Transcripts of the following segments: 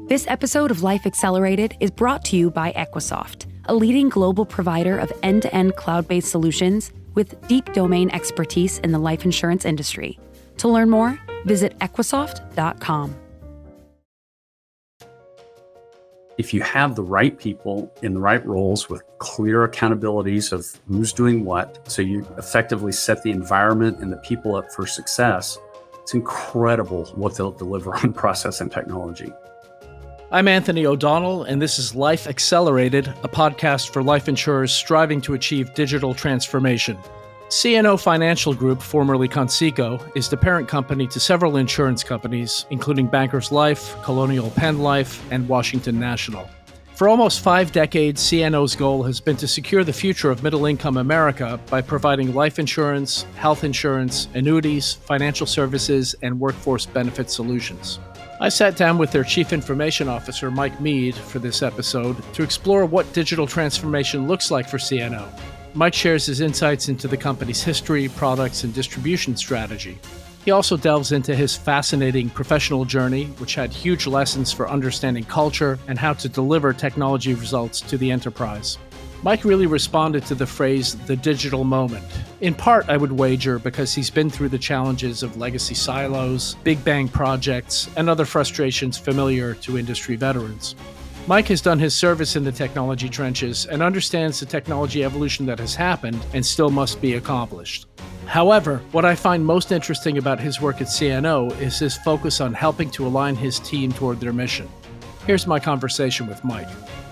This episode of Life Accelerated is brought to you by Equisoft, a leading global provider of end-to-end cloud-based solutions with deep domain expertise in the life insurance industry. To learn more, visit equisoft.com. If you have the right people in the right roles with clear accountabilities of who's doing what, so you effectively set the environment and the people up for success, it's incredible what they'll deliver on process and technology. I'm Anthony O'Donnell, and this is Life Accelerated, a podcast for life insurers striving to achieve digital transformation. CNO Financial Group, formerly Conseco, is the parent company to several insurance companies, including Bankers Life, Colonial Penn Life, and Washington National. For almost 5 decades, CNO's goal has been to secure the future of middle-income America by providing life insurance, health insurance, annuities, financial services, and workforce benefit solutions. I sat down with their Chief Information Officer, Mike Mead, for this episode to explore what digital transformation looks like for CNO. Mike shares his insights into the company's history, products, and distribution strategy. He also delves into his fascinating professional journey, which had huge lessons for understanding culture and how to deliver technology results to the enterprise. Mike really responded to the phrase, the digital moment. In part, I would wager because he's been through the challenges of legacy silos, big bang projects, and other frustrations familiar to industry veterans. Mike has done his service in the technology trenches and understands the technology evolution that has happened and still must be accomplished. However, what I find most interesting about his work at CNO is his focus on helping to align his team toward their mission. Here's my conversation with Mike.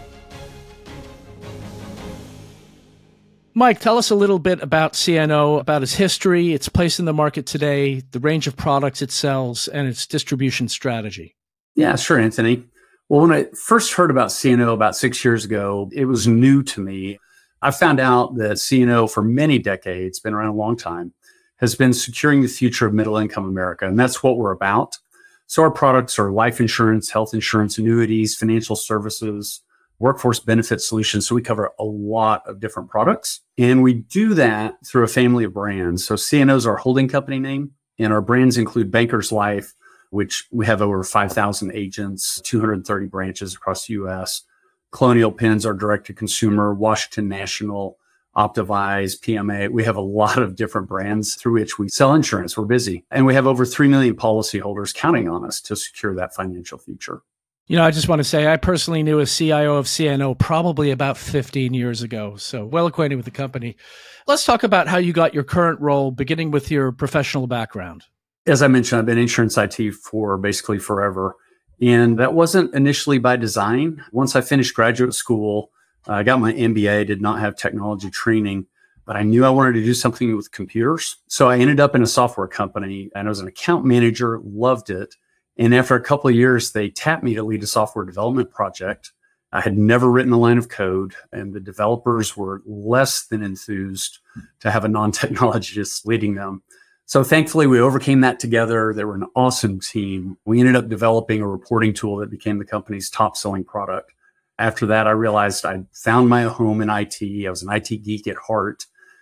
Mike, tell us a little bit about CNO, about its history, its place in the market today, the range of products it sells, and its distribution strategy. Yeah, sure, Anthony. Well, when I first heard about CNO about 6 years ago, it was new to me. I found out that CNO, for many decades, been around a long time, has been securing the future of middle-income America, and that's what we're about. So our products are life insurance, health insurance, annuities, financial services, workforce benefit solutions. So we cover a lot of different products. And we do that through a family of brands. So CNO is our holding company name. And our brands include Bankers Life, which we have over 5,000 agents, 230 branches across the U.S. Colonial Penn's our direct-to-consumer, Washington National, Optavise, PMA. We have a lot of different brands through which we sell insurance. We're busy. And we have over 3 million policyholders counting on us to secure that financial future. You know, I just want to say I personally knew a CIO of CNO probably about 15 years ago, so well acquainted with the company. Let's talk about how you got your current role, beginning with your professional background. As I mentioned, I've been in insurance IT for basically forever, and that wasn't initially by design. Once I finished graduate school, I got my MBA, did not have technology training, but I knew I wanted to do something with computers. So I ended up in a software company, and I was an account manager, loved it. And after a couple of years, they tapped me to lead a software development project. I had never written a line of code, and the developers were less than enthused to have a non-technologist leading them. So thankfully, we overcame that together. They were an awesome team. We ended up developing a reporting tool that became the company's top-selling product. After that, I realized I found my home in IT. I was an IT geek at heart.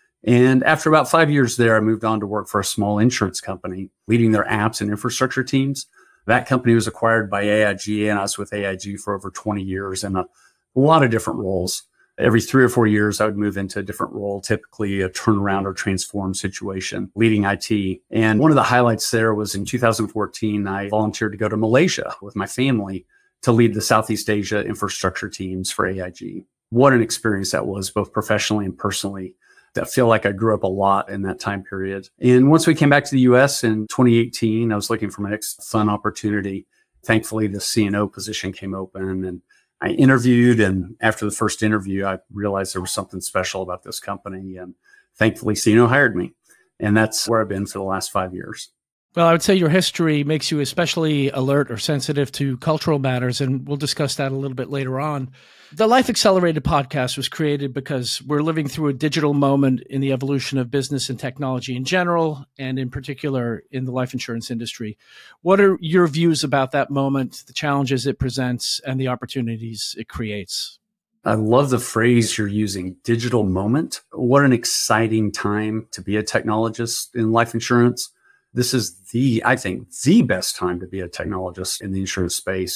And after about 5 years there, I moved on to work for a small insurance company, leading their apps and infrastructure teams. That company was acquired by AIG, and I was with AIG for over 20 years in a lot of different roles. Every 3 or 4 years, I would move into a different role, typically a turnaround or transform situation, leading IT. And one of the highlights there was in 2014, I volunteered to go to Malaysia with my family to lead the Southeast Asia infrastructure teams for AIG. What an experience that was, both professionally and personally. I feel like I grew up a lot in that time period. And once we came back to the US in 2018, I was looking for my next fun opportunity. Thankfully, the CNO position came open, and I interviewed. And after the first interview, I realized there was something special about this company. And thankfully, CNO hired me. And that's where I've been for the last 5 years. Well, I would say your history makes you especially alert or sensitive to cultural matters, and we'll discuss that a little bit later on. The Life Accelerated podcast was created because we're living through a digital moment in the evolution of business and technology in general, and in particular in the life insurance industry. What are your views about that moment, the challenges it presents, and the opportunities it creates? I love the phrase you're using, digital moment. What an exciting time to be a technologist in life insurance. This is I think, the best time to be a technologist in the insurance space.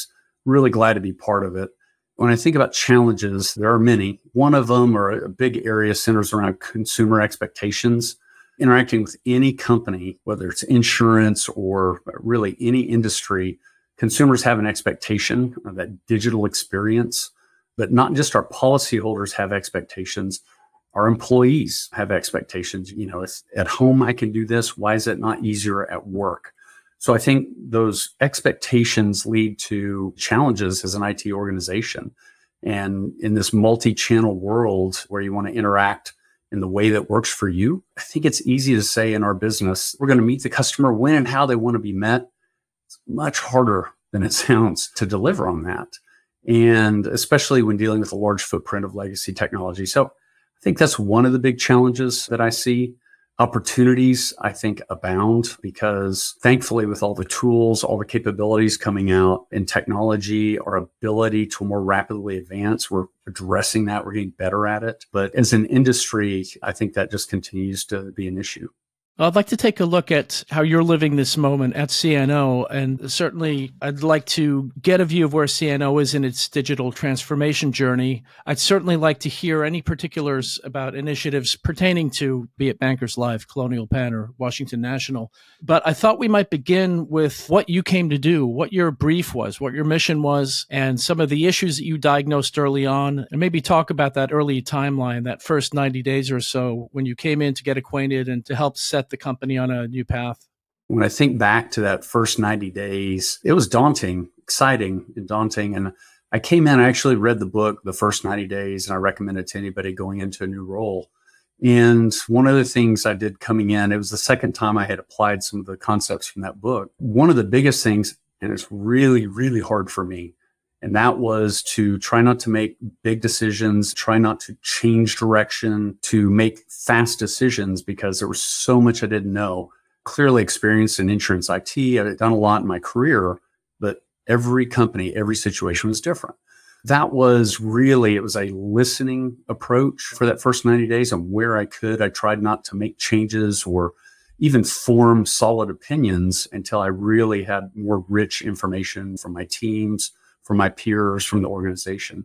really glad to be part of it. When I think about challenges, there are many. One of them, or a big area, centers around consumer expectations. Interacting with any company, whether it's insurance or really any industry, consumers have an expectation of that digital experience. But not just our policyholders have expectations, our employees have expectations. It's at home, I can do this. Why is it not easier at work? So I think those expectations lead to challenges as an IT organization. And in this multi-channel world where you want to interact in the way that works for you, I think it's easy to say in our business, we're going to meet the customer when and how they want to be met. It's much harder than it sounds to deliver on that. And especially when dealing with a large footprint of legacy technology. So I think that's one of the big challenges that I see. Opportunities, I think, abound because thankfully with all the tools, all the capabilities coming out in technology, our ability to more rapidly advance, we're addressing that, we're getting better at it. But as an industry, I think that just continues to be an issue. I'd like to take a look at how you're living this moment at CNO, and certainly I'd like to get a view of where CNO is in its digital transformation journey. I'd certainly like to hear any particulars about initiatives pertaining to, be it Bankers Life, Colonial Penn, or Washington National. But I thought we might begin with what you came to do, what your brief was, what your mission was, and some of the issues that you diagnosed early on, and maybe talk about that early timeline, that first 90 days or so when you came in to get acquainted and to help set the company on a new path. When I think back to that first 90 days, it was daunting, exciting and daunting. And I came in, I actually read the book, The First 90 Days, and I recommend it to anybody going into a new role. And one of the things I did coming in, it was the second time I had applied some of the concepts from that book. One of the biggest things, and it's really, really hard for me, and that was to try not to make big decisions, try not to change direction, to make fast decisions because there was so much I didn't know. Clearly experienced in insurance IT. I've done a lot in my career, but every company, every situation was different. That was really, it was a listening approach for that first 90 days. And where I could, I tried not to make changes or even form solid opinions until I really had more rich information from my teams, from my peers, from the organization.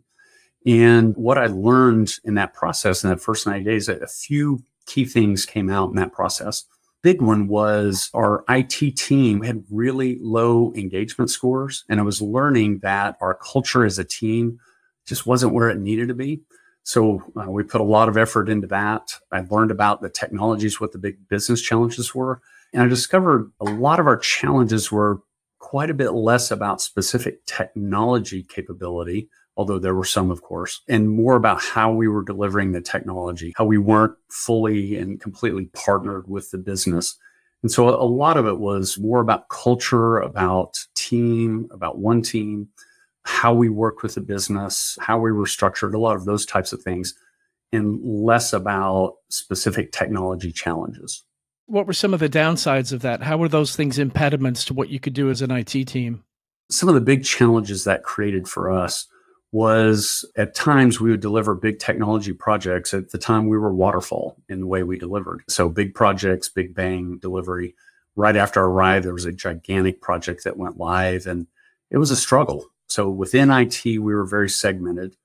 And what I learned in that process, in that first 90 days, a few key things came out in that process. Big one was our IT team had really low engagement scores. And I was learning that our culture as a team just wasn't where it needed to be. So we put a lot of effort into that. I learned about the technologies, what the big business challenges were. And I discovered a lot of our challenges were quite a bit less about specific technology capability, although there were some, of course, and more about how we were delivering the technology, how we weren't fully and completely partnered with the business. And so a lot of it was more about culture, about team, about one team, how we worked with the business, how we were structured, a lot of those types of things, and less about specific technology challenges. What were some of the downsides of that? How were those things impediments to what you could do as an IT team? Some of the big challenges that created for us was at times we would deliver big technology projects. At the time, we were waterfall in the way we delivered. So big projects, big bang delivery. Right after I arrived, there was a gigantic project that went live, and it was a struggle. So within IT, we were very segmented,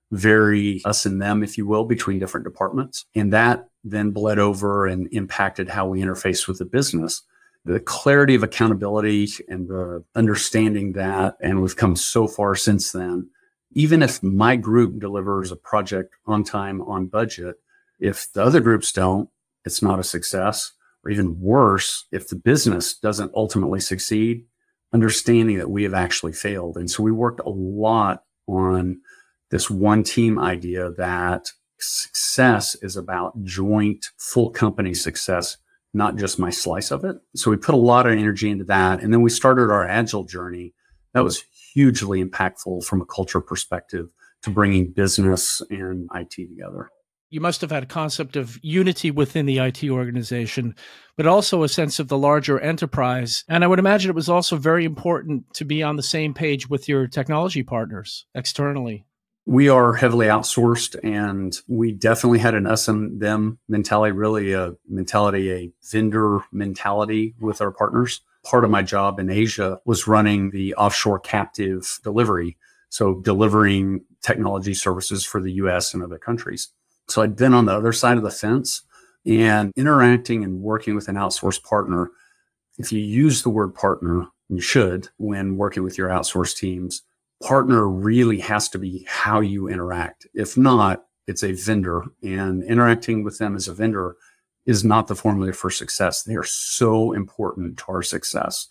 very us and them, if you will, between different departments. And that then bled over and impacted how we interface with the business. The clarity of accountability and the understanding that, and we've come so far since then, even if my group delivers a project on time, on budget, if the other groups don't, it's not a success. Or even worse, if the business doesn't ultimately succeed, understanding that we have actually failed. And so we worked a lot on this one team idea that success is about joint full company success, not just my slice of it. So we put a lot of energy into that. And then we started our agile journey. That was hugely impactful from a culture perspective to bringing business and IT together. You must have had a concept of unity within the IT organization, but also a sense of the larger enterprise. And I would imagine it was also very important to be on the same page with your technology partners externally. We are heavily outsourced, and we definitely had an us and them mentality, really a mentality, a vendor mentality with our partners. part of my job in Asia was running the offshore captive delivery. So delivering technology services for the US and other countries. So I'd been on the other side of the fence and interacting and working with an outsourced partner. If you use the word partner, and you should when working with your outsourced teams, partner really has to be how you interact. If not, it's a vendor, and interacting with them as a vendor is not the formula for success. They are so important to our success.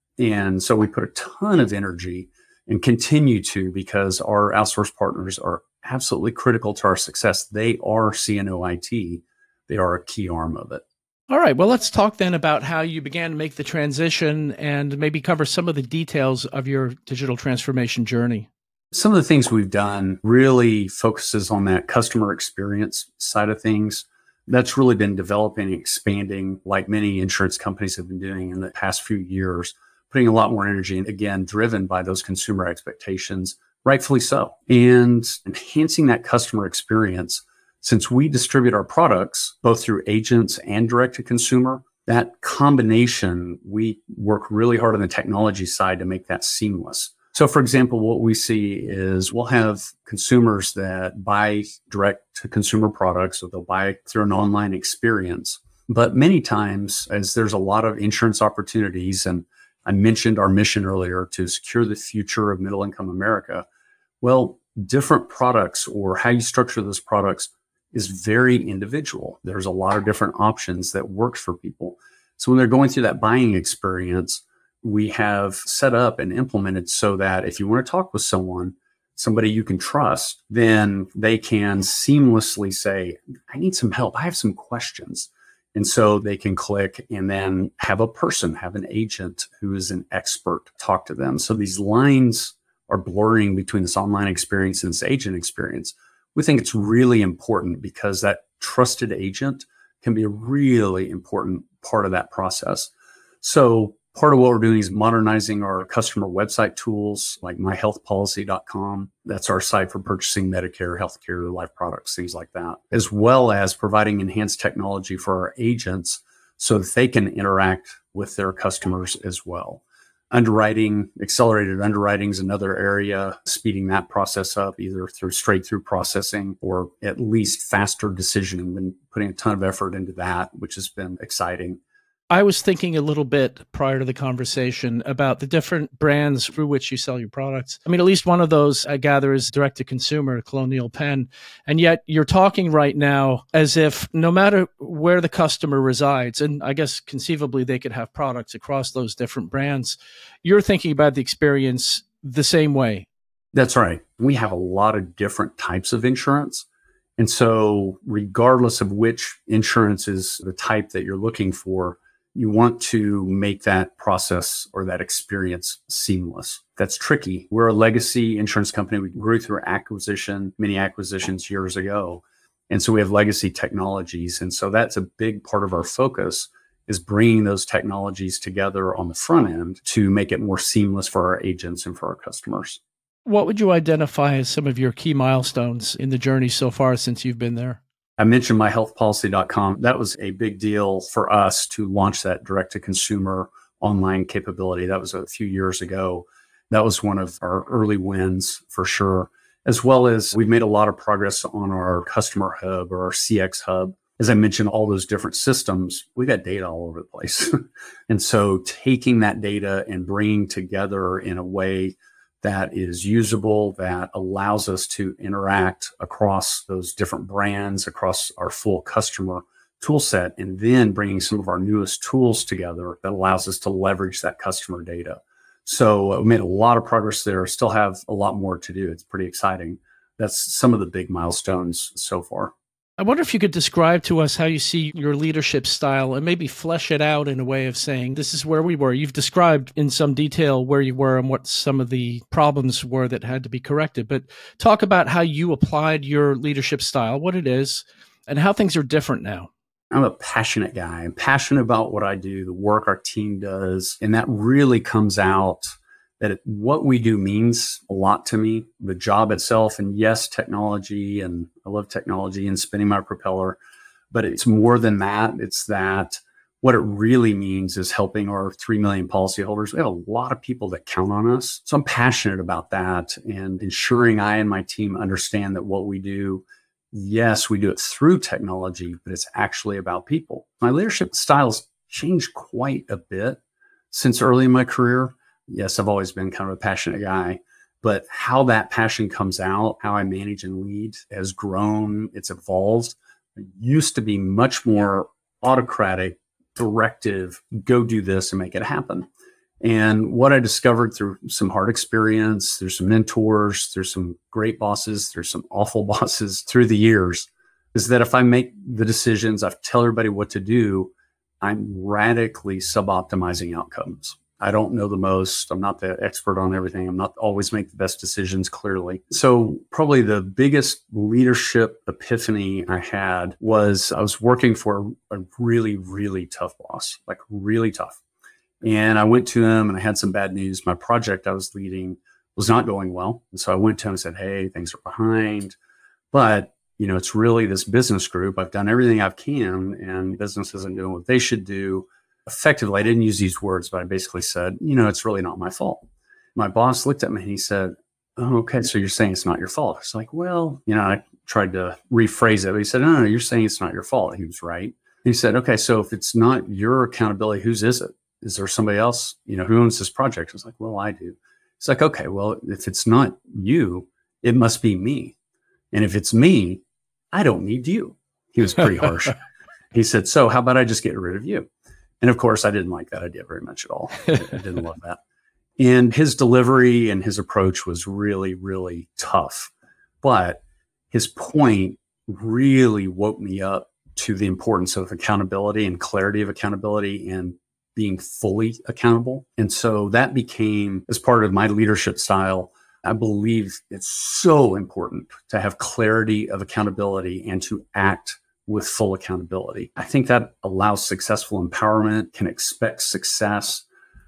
And so we put a ton of energy and continue to, because our outsourced partners are absolutely critical to our success. They are CNO IT. They are a key arm of it. All right. Well, let's talk then about how you began to make the transition and maybe cover some of the details of your digital transformation journey. Some of the things we've done really focuses on that customer experience side of things. That's really been developing and expanding, like many insurance companies have been doing in the past few years, putting a lot more energy, and again, driven by those consumer expectations, rightfully so, and enhancing that customer experience. Since we distribute our products both through agents and direct to consumer, that combination, we work really hard on the technology side to make that seamless. So for example, what we see is we'll have consumers that buy direct to consumer products, or they'll buy through an online experience. But many times, as there's a lot of insurance opportunities, and I mentioned our mission earlier to secure the future of middle income America. Well, different products or how you structure those products is very individual. There's a lot of different options that works for people. So when they're going through that buying experience, we have set up and implemented so that if you want to talk with someone, somebody you can trust, then they can seamlessly say, I need some help. I have some questions. And so they can click and then have an agent who is an expert talk to them. So these lines are blurring between this online experience and this agent experience. We think it's really important because that trusted agent can be a really important part of that process. So part of what we're doing is modernizing our customer website tools like myhealthpolicy.com. That's our site for purchasing Medicare, healthcare, life products, things like that, as well as providing enhanced technology for our agents so that they can interact with their customers as well. Underwriting, accelerated underwriting is another area, speeding that process up either through straight through processing or at least faster decisioning. Been putting a ton of effort into that, which has been exciting. I was thinking a little bit prior to the conversation about the different brands through which you sell your products. I mean, at least one of those, I gather, is direct to consumer, Colonial Penn. And yet you're talking right now as if no matter where the customer resides, and I guess conceivably they could have products across those different brands, you're thinking about the experience the same way. That's right. We have a lot of different types of insurance. And so regardless of which insurance is the type that you're looking for, you want to make that process or that experience seamless. That's tricky. We're a legacy insurance company. We grew through acquisition, many acquisitions years ago. And so we have legacy technologies. And so that's a big part of our focus is bringing those technologies together on the front end to make it more seamless for our agents and for our customers. What would you identify as some of your key milestones in the journey so far since you've been there? I mentioned myhealthpolicy.com. That was a big deal for us to launch that direct-to-consumer online capability. That was a few years ago. That was one of our early wins for sure, as well as we've made a lot of progress on our customer hub or our CX hub. As I mentioned, all those different systems, we got data all over the place. And so taking that data and bringing together in a way that is usable, that allows us to interact across those different brands, across our full customer tool set, and then bringing some of our newest tools together that allows us to leverage that customer data. So we made a lot of progress there, still have a lot more to do. It's pretty exciting. That's some of the big milestones so far. I wonder if you could describe to us how you see your leadership style and maybe flesh it out in a way of saying, this is where we were. You've described in some detail where you were and what some of the problems were that had to be corrected. But talk about how you applied your leadership style, what it is, and how things are different now. I'm a passionate guy. I'm passionate about what I do, the work our team does. And that really comes out that what we do means a lot to me, the job itself. And yes, technology, and I love technology and spinning my propeller, but it's more than that. It's that What it really means is helping our 3 million policyholders. We have a lot of people that count on us. So I'm passionate about that and ensuring I and my team understand that what we do, yes, we do it through technology, but it's actually about people. My leadership styles changed quite a bit since early in my career. Yes, I've always been kind of a passionate guy, but how that passion comes out, how I manage and lead has grown, it's evolved. It used to be much more autocratic, directive, go do this and make it happen. And what I discovered through some hard experience, there's some mentors, there's some great bosses, there's some awful bosses through the years, is that if I make the decisions, I tell everybody what to do, I'm radically suboptimizing outcomes. I don't know the most. I'm not the expert on everything. I'm not always make the best decisions, clearly. So probably the biggest leadership epiphany I had was I was working for a really, really tough boss, like really tough. And I went to him and I had some bad news. My project I was leading was not going well. And so I went to him and said, hey, things are behind. But, it's really this business group. I've done everything I can and business isn't doing what they should do. Effectively, I didn't use these words, but I basically said, it's really not my fault. My boss looked at me and he said, oh, okay, so you're saying it's not your fault. I was like, well, I tried to rephrase it, but he said, no, you're saying it's not your fault. He was right. He said, okay, so if it's not your accountability, whose is it? Is there somebody else, who owns this project? I was like, well, I do. It's like, okay, well, if it's not you, it must be me. And if it's me, I don't need you. He was pretty harsh. He said, so how about I just get rid of you? And of course, I didn't like that idea very much at all. I didn't love that. And his delivery and his approach was really, really tough. But his point really woke me up to the importance of accountability and clarity of accountability and being fully accountable. And so that became, as part of my leadership style, I believe it's so important to have clarity of accountability and to act with full accountability. I think that allows successful empowerment, can expect success.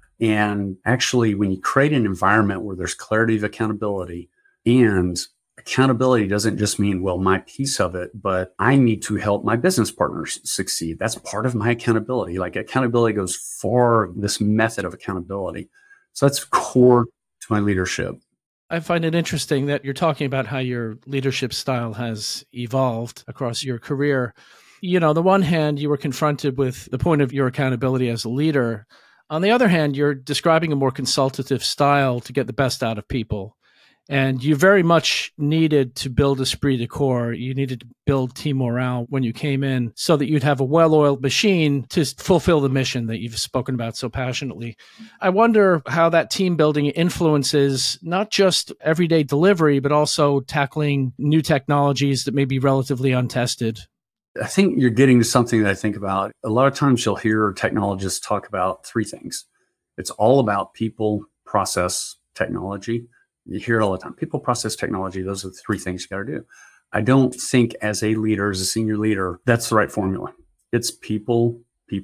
And actually, when you create an environment where there's clarity of accountability, and accountability doesn't just mean, well, my piece of it, but I need to help my business partners succeed. That's part of my accountability. Like accountability goes far, this method of accountability. So that's core to my leadership. I find it interesting that you're talking about how your leadership style has evolved across your career. On the one hand, you were confronted with the point of your accountability as a leader. On the other hand, you're describing a more consultative style to get the best out of people. And you very much needed to build esprit de corps. You needed to build team morale when you came in so that you'd have a well-oiled machine to fulfill the mission that you've spoken about so passionately. I wonder how that team building influences not just everyday delivery, but also tackling new technologies that may be relatively untested. I think you're getting to something that I think about. A lot of times you'll hear technologists talk about three things. It's all about people, process, technology. You hear it all the time. People, process, technology. Those are the three things you got to do. I don't think as a leader, as a senior leader, that's the right formula. It's people,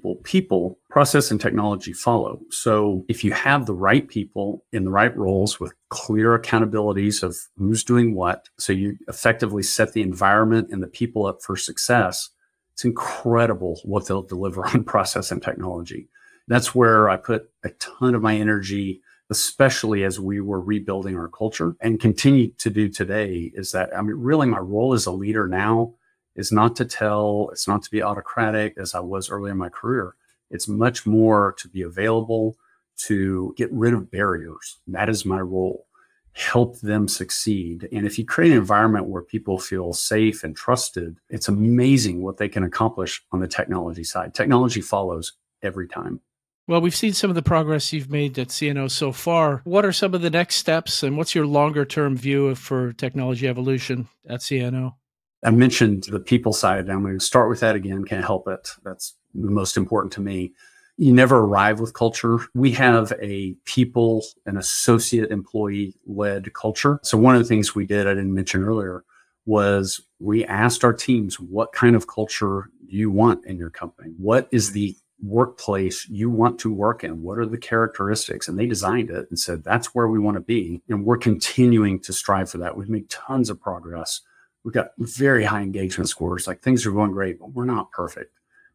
process and technology follow. So if you have the right people in the right roles with clear accountabilities of who's doing what, so you effectively set the environment and the people up for success, it's incredible what they'll deliver on process and technology. That's where I put a ton of my energy, especially as we were rebuilding our culture and continue to do today, is that, really my role as a leader now is not to tell, it's not to be autocratic as I was earlier in my career. It's much more to be available, to get rid of barriers. That is my role. Help them succeed. And if you create an environment where people feel safe and trusted, it's amazing what they can accomplish on the technology side. Technology follows every time. Well, we've seen some of the progress you've made at CNO so far. What are some of the next steps and what's your longer term view for technology evolution at CNO? I mentioned the people side. I'm going to start with that again. Can't help it. That's the most important to me. You never arrive with culture. We have a people, an associate employee led culture. So one of the things we did, I didn't mention earlier, was we asked our teams, what kind of culture do you want in your company? What is the workplace you want to work in? What are the characteristics? And they designed it and said, that's where we want to be. And we're continuing to strive for that. We've made tons of progress. We've got very high engagement scores. Like things are going great, but we're not perfect.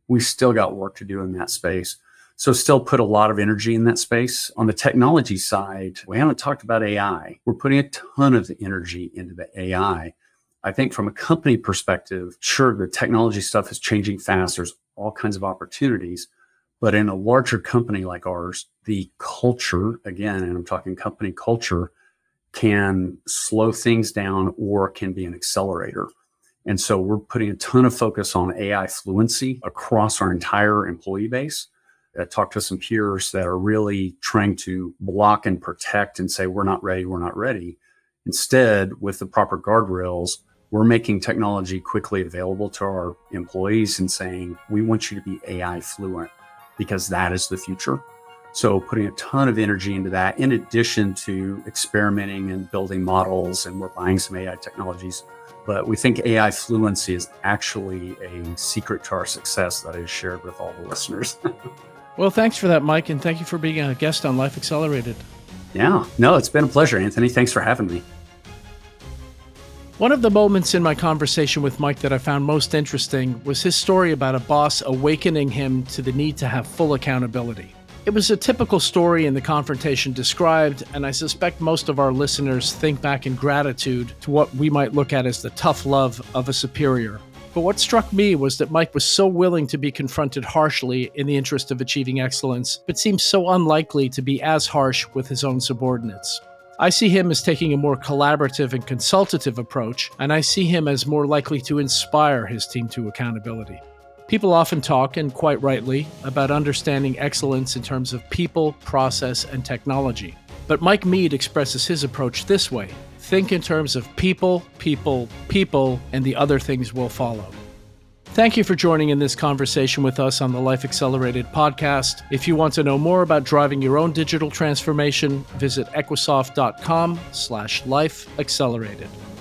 we still got work to do in that space. So still put a lot of energy in that space. On the technology side, we haven't talked about AI. We're putting a ton of the energy into the AI. I think from a company perspective, sure, the technology stuff is changing fast. There's all kinds of opportunities. But in a larger company like ours, the culture, again, and I'm talking company culture, can slow things down or can be an accelerator. And so we're putting a ton of focus on AI fluency across our entire employee base. I talked to some peers that are really trying to block and protect and say, we're not ready, we're not ready. Instead, with the proper guardrails, we're making technology quickly available to our employees and saying, we want you to be AI fluent because that is the future. So putting a ton of energy into that, in addition to experimenting and building models, and we're buying some AI technologies. But we think AI fluency is actually a secret to our success that is shared with all the listeners. Well, thanks for that, Mike, and thank you for being a guest on Life Accelerated. Yeah, no, it's been a pleasure, Anthony. Thanks for having me. One of the moments in my conversation with Mike that I found most interesting was his story about a boss awakening him to the need to have full accountability. It was a typical story in the confrontation described, and I suspect most of our listeners think back in gratitude to what we might look at as the tough love of a superior. But what struck me was that Mike was so willing to be confronted harshly in the interest of achieving excellence, but seems so unlikely to be as harsh with his own subordinates. I see him as taking a more collaborative and consultative approach, and I see him as more likely to inspire his team to accountability. People often talk, and quite rightly, about understanding excellence in terms of people, process, and technology. But Mike Mead expresses his approach this way: think in terms of people, people, people, and the other things will follow. Thank you for joining in this conversation with us on the Life Accelerated podcast. If you want to know more about driving your own digital transformation, visit equisoft.com/lifeaccelerated.